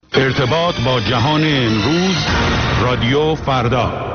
ارتباط با جهان امروز، رادیو فردا.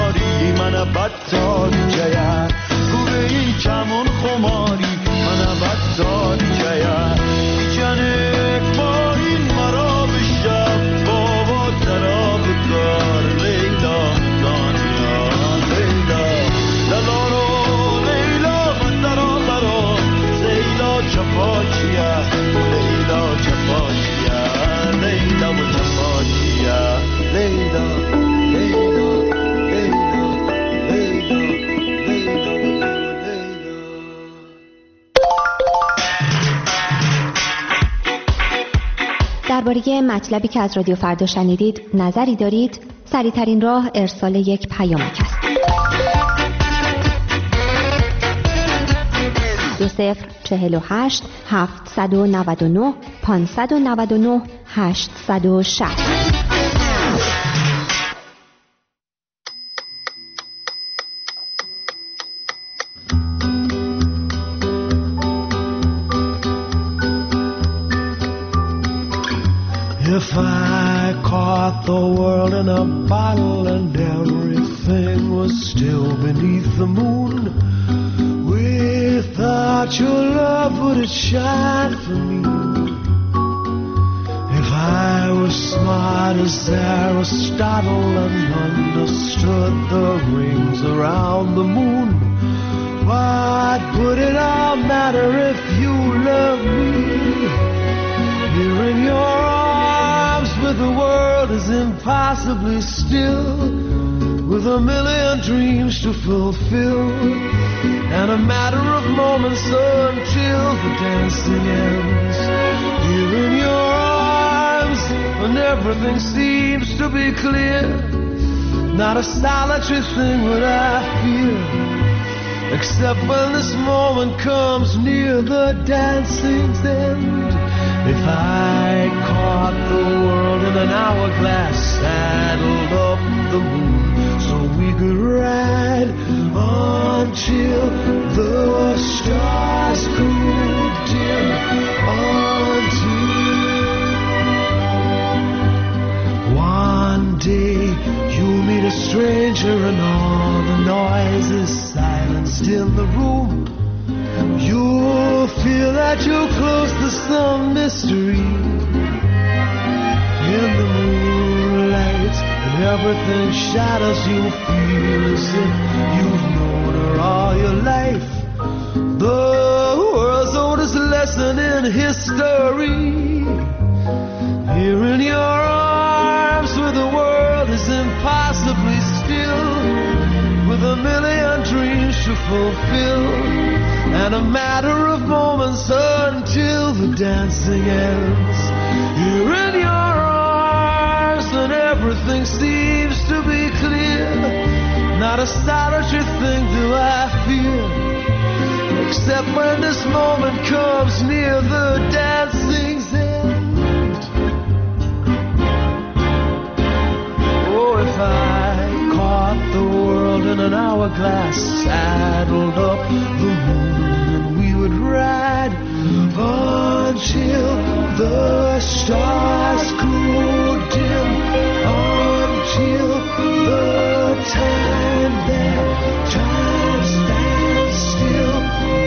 بدتاری جیا گوی چمون خماری من درباره مطلبی که از رادیو فردا شنیدید نظری دارید؟ سریع‌ترین راه ارسال یک پیامک است. 2048 799 599 860. If I caught the world in a bottle and everything was still beneath the moon, without your love would it shine for me? If I was smart as Aristotle and understood the rings around the moon, what would it all matter if you loved me? Here in your arms with the world is impossibly still, with a million dreams to fulfill, and a matter of moments until the dancing ends. Here in your arms when everything seems to be clear, not a solitary thing would I fear, except when this moment comes near the dancing's end. If I caught the world in an hourglass, saddled up the moon so we could ride until the stars grew dim, until one day you'll meet a stranger and all the noise is silenced in the room. You'll feel that you're close to some mystery. In the moonlight, and everything shadows, you'll feel as if you've known her all your life. The world's oldest lesson in history. Here in your arms where the world is impossibly still, with a million dreams to fulfill, and a matter of moments until the dancing ends. Here in your arms when everything seems to be clear, not a solitary thing do I fear, except when this moment comes near the dancing's end. Oh, if I caught the world in an hourglass, saddled up the moon, we would ride until the stars grew dim, until the time that time stands still,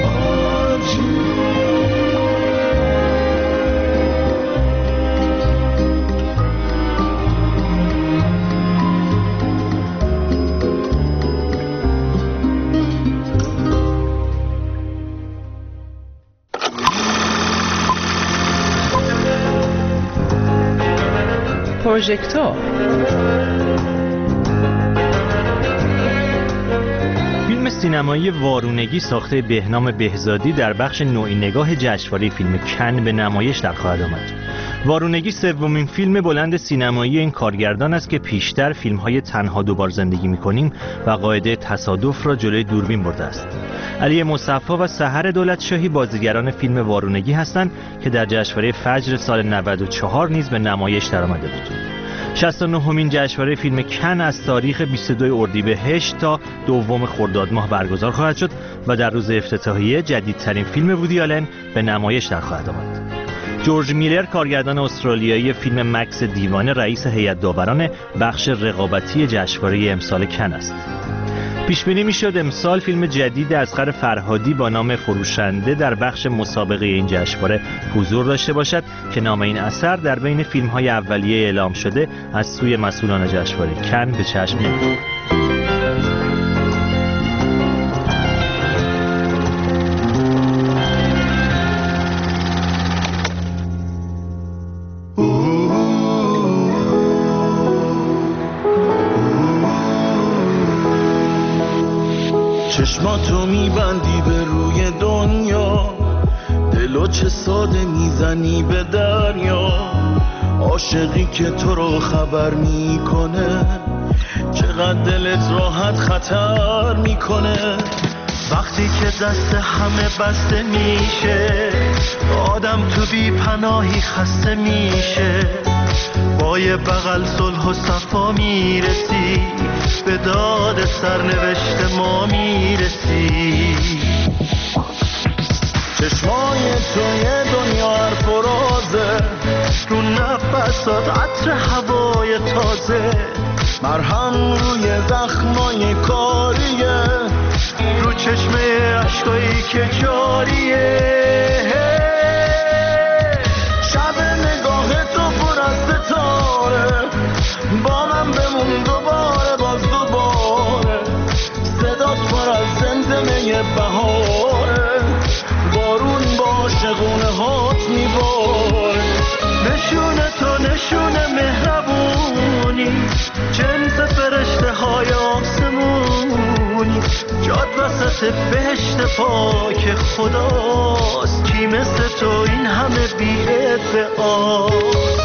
پروژکتور. فیلم سینمایی وارونگی ساخته بهنام بهزادی در بخش نوعی نگاه جشنواره فیلم کن به نمایش در خواهد آمد. وارونگی سومین فیلم بلند سینمایی این کارگردان است که پیشتر فیلم‌های تنها دوبار زندگی می‌کنیم و قاعده تصادف را جلوی دوربین برده است. علی مصفا و سحر دولتشاهی بازیگران فیلم وارونگی هستند که در جشنواره فجر سال 94 نیز به نمایش درآمده بود. 69مین جشنواره فیلم کن از تاریخ 22 اردیبهشت تا 2 خرداد ماه برگزار خواهد شد و در روز افتتاحیه جدیدترین فیلم وودی آلن به نمایش در خواهد آمد. جورج میلر کارگردان استرالیایی فیلم مکس دیوانه رئیس هیئت داوران بخش رقابتی جشنواره امسال کن است. پیش بینی میشد امسال فیلم جدید اصغر فرهادی با نام فروشنده در بخش مسابقه این جشنواره حضور داشته باشد که نام این اثر در بین فیلم‌های اولیه اعلام شده از سوی مسئولان جشنواره کن به چشم می‌خورد. چشماتو میبندی به روی دنیا، دلو چه ساده میزنی به دریا، عاشقی که تو رو خبر میکنه چقدر دلت راحت خطر میکنه. وقتی که دست همه بسته میشه آدم تو بی پناهی خسته میشه، با یه بغل صلح و صفا میرسی، به داد سرنوشت ما میرسی. چشمای تو یه دنیا حرف و رازه، رو نفسات عطر هوای تازه، مرهم روی زخمای کاریه، رو چشمه عشقایی که جاریه. شب نگاه تو پر از ستاره، با من بمون دوباره باز دوباره، صدات پر از زمزمه بهاره، بارون با عاشقونه هات میباره. نشونه تو نشونه مهربونی، جنس فرشته های آسمونی، جاد وسط بهشت پاک خداست، کی مثل تو این همه بی ادعاست.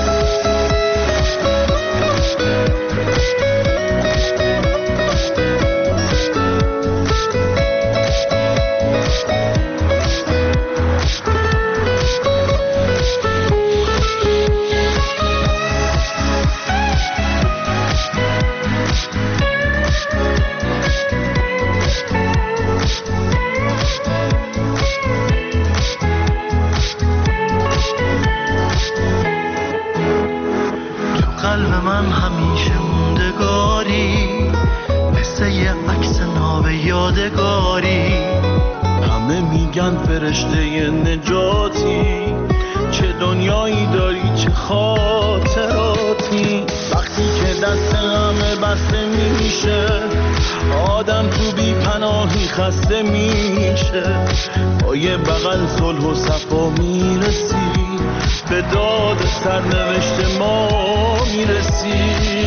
قلب من همیشه موندگاری، مثل یه عکس ناب یادگاری. همه میگن فرشته نجاتی، چه دنیایی داری چه خاطراتی. وقتی که دست همه بسته میشه آدم تو بی پناهی خسته میشه، با یه بغل صلح و صفا میرسی، به داد سرنوشت ما میرسی.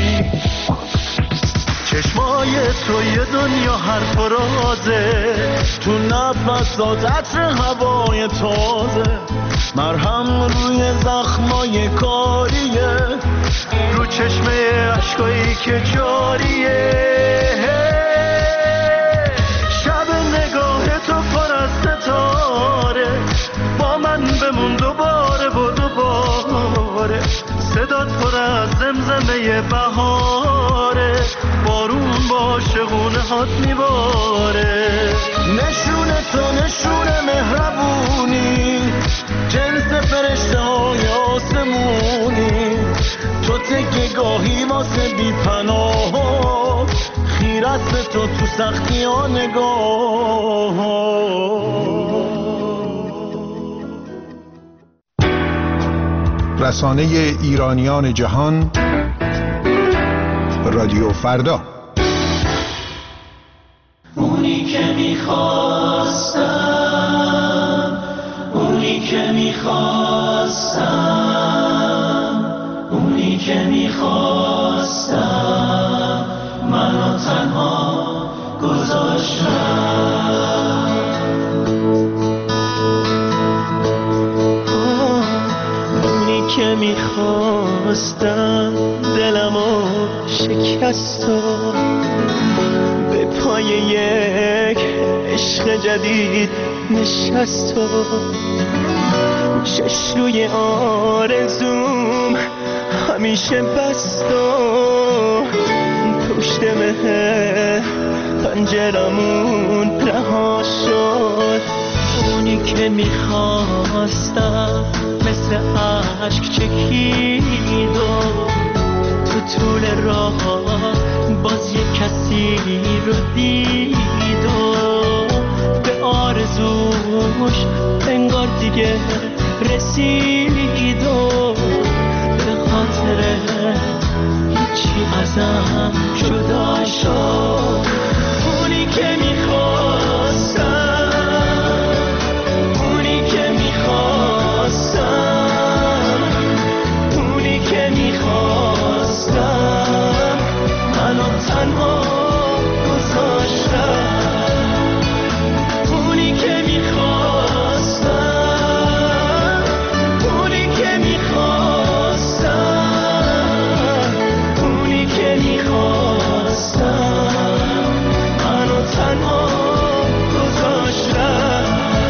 چشمای تو یه دنیا حرف و رازه، تو نفسات عطر هوای تازه، مرهم روی زخمای کاریه، رو چشمه عشقایی که جاریه. شب نگاه تو پر از ستاره، با من بمون دوباره و دوباره، صدات پر از زمزمه بهاره، بارون با عاشقونه هات میباره. نشونه تو نشونه مهربونی، جنس فرشته های آسمونی، تو تکه گاهی واسه بی پناه، خیرت تو تو سختی ها نگاه. رسانه ایرانیان جهان، رادیو فردا. اونی که میخواستم، اونی که میخواستم، اونی که میخواستم، منو تنها گذاشتم. که میخواستم دلمو شکست و به پای یک عشق جدید نشست و چشم روی آرزوم همیشه بست و پشت به پنجرمون رها شد. اونی که میخواستم مثل عشق چکید و تو طول راه باز یک کسی رو دید و به آرزوش انگار دیگه رسید و به خاطر هیچی ازم جدا شد. اونی که میخواستم، اونی که میخواستم، اونی که میخواستم منو تنها گذاشتم. اونی که میخواستم، اونی که میخواستم، اونی که میخواستم منو تنها گذاشتم.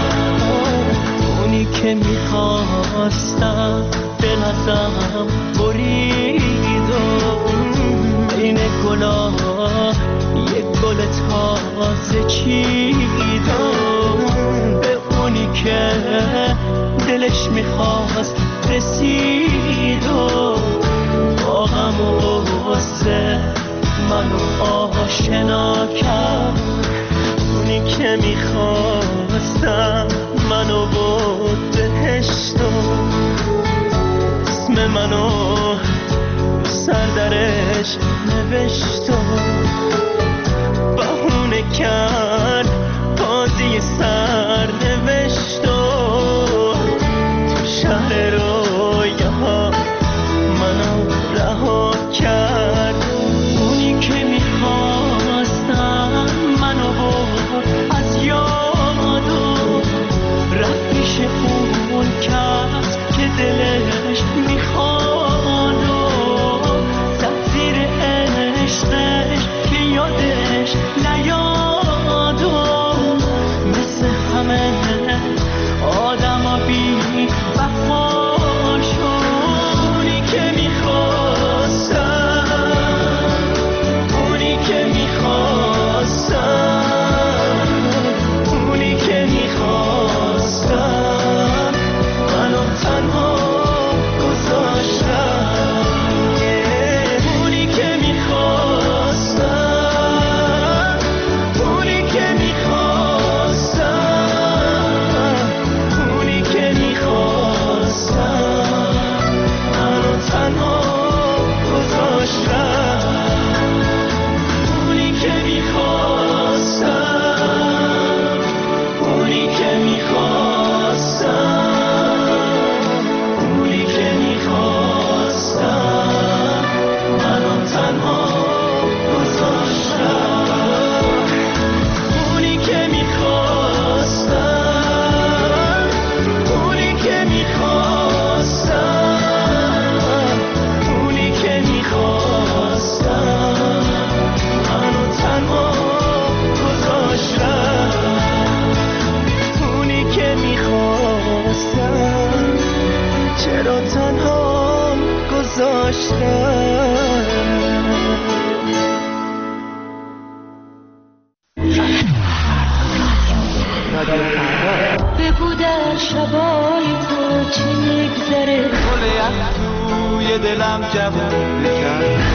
اونی که میخواستم دل ازم برید و بین گلا یک گل تازه چید و به اونی که دلش میخواست رسید و با غم و غصه منو آشنا کرد. اونی که میخواستم منو بود بهشت و اسم منو سر درش نوشت و بهونه کرد بازی سر نوشت و تو شهر رویاها منو رها کرد. اونی که میخواستم منو برد از یاد و رفت پیش اون کس که دلش میخواد و زد زیر عشقش که یادش نیاد و مثل همه آدم بی وفا شد. اونی که میخواستم، اونی که میخواستم، اونی که میخواستم منو تنها گذاشتم. اونی که میخواستم، اونی که میخواستم، اونی که میخواستم منو تنها گذاشتم. اونی که میخواستم، اونی که میخواستم، اونی که میخواستم منو تنها گذاشتم. اونی که میخواستم، اونی که میخواستم، اونی که میخواستم منو تنها گذاشتم. اونی که میخواستم چرا تنها گذاشتم. بگو در شبای تو چی میگذره، گل یخ توی دلم جوون بکرد.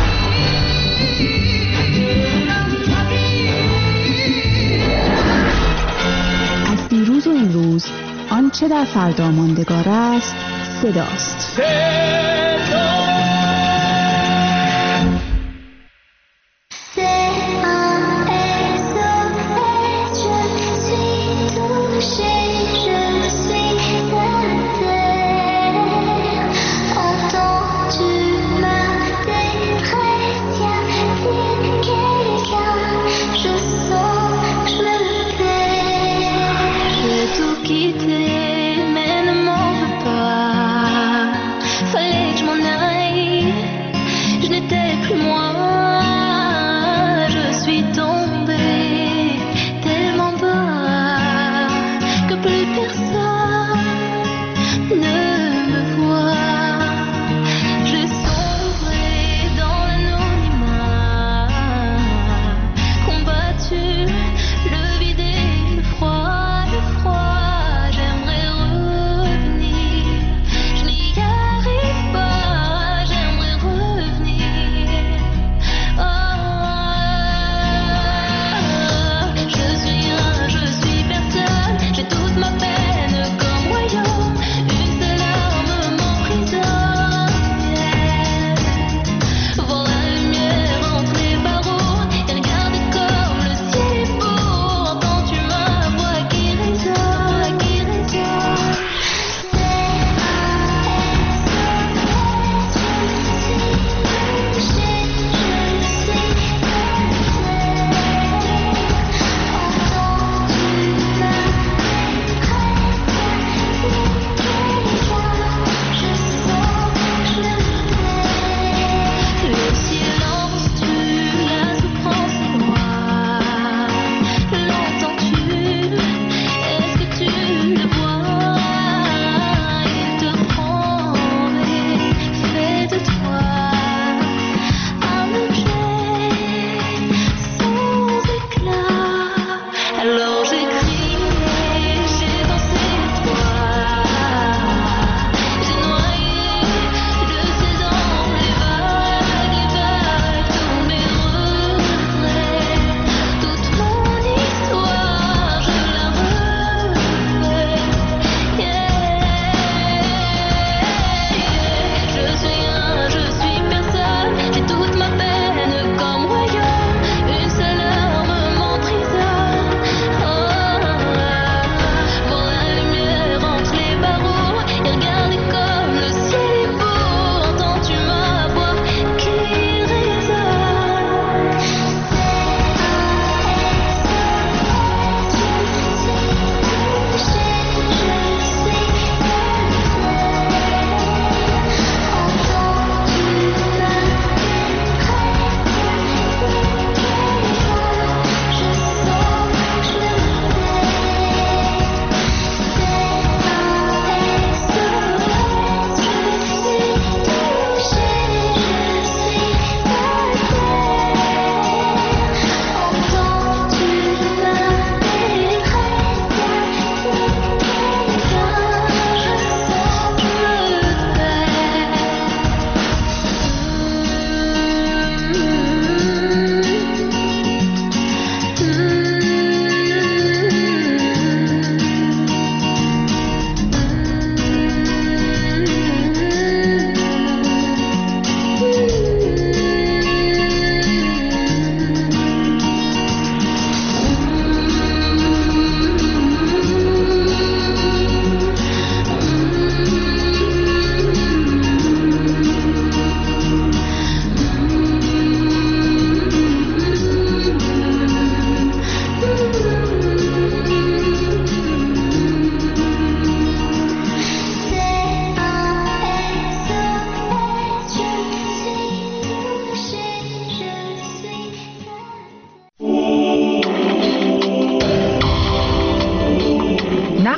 از دیروز و امروز آنچه در فردا ماندگار است صداست.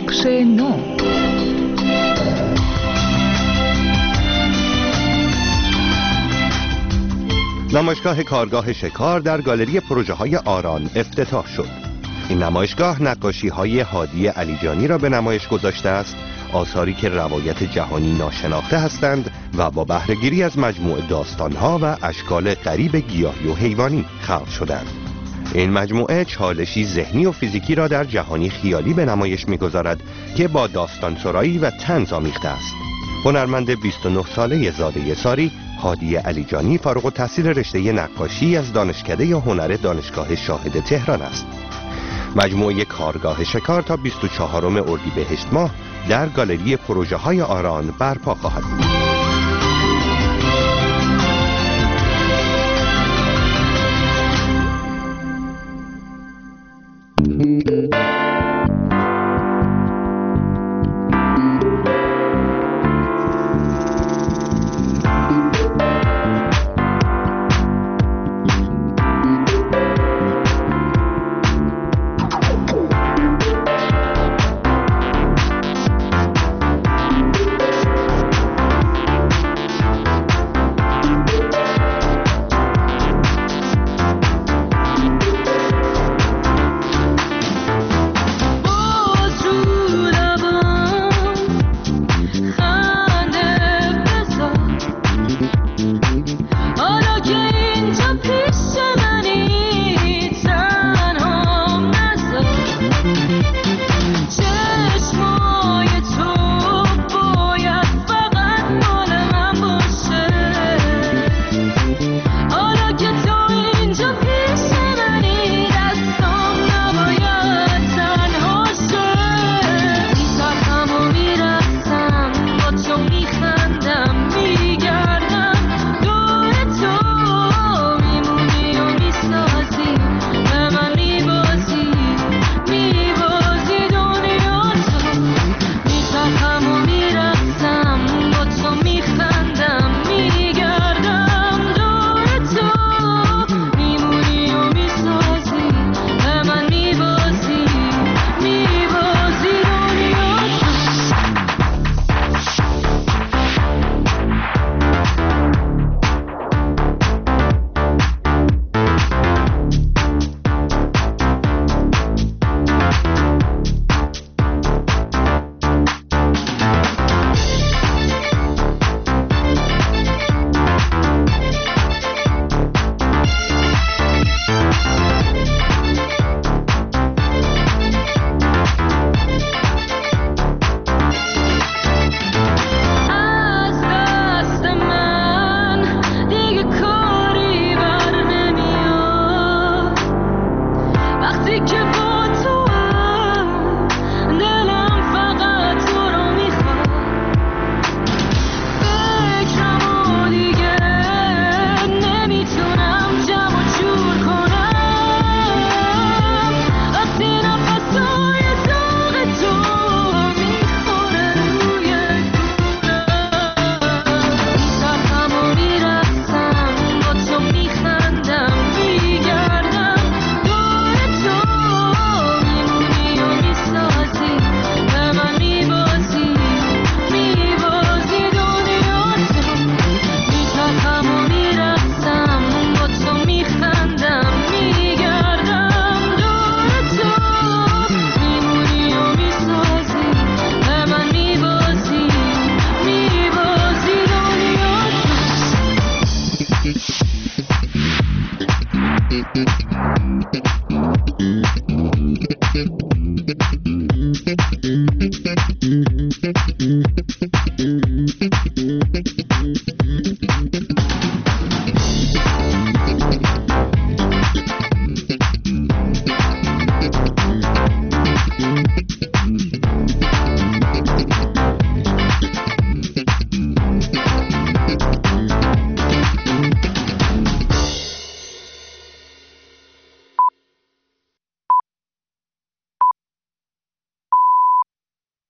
بخش 9. نمایشگاه کارگاه شکار در گالری پروژه های آران افتتاح شد. این نمایشگاه نقاشی های هادی علیجانی را به نمایش گذاشته است، آثاری که روایت جهانی ناشناخته هستند و با بهره‌گیری از مجموعه داستانها و اشکال غریب گیاهی و حیوانی خلق شدند. این مجموعه چالشی ذهنی و فیزیکی را در جهانی خیالی به نمایش می‌گذارد که با داستان سرایی و طنز آمیخته است. هنرمند 29 ساله زاده ساری، هادی علیجانی، فارغ التحصیل رشته نقاشی از دانشکده هنر دانشگاه شاهد تهران است. مجموعه کارگاه شکار تا 24 اردیبهشت ماه در گالری پروژه های آران برپا خواهد بود.